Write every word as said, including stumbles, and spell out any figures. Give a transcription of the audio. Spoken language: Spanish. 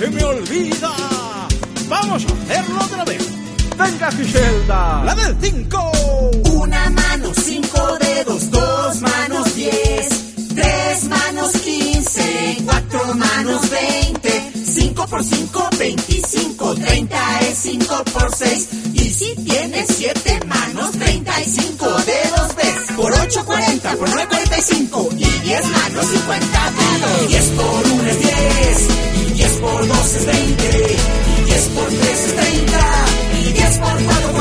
se me olvida. Vamos a hacerlo otra vez. Venga, Giselda. La del cinco. Una mano, cinco dedos, dos manos, diez. Tres manos, quince. Cuatro manos, veinte. Cinco por cinco, veinticinco. Treinta es cinco por seis. Y si tienes siete manos, treinta y cinco dedos ves. Por ocho, cuarenta. Por nueve, cuarenta y cinco. Y diez manos, cincuenta dedos. Diez por uno es diez. Y diez por dos es veinte. Y diez por tres es treinta. Y diez por cuatro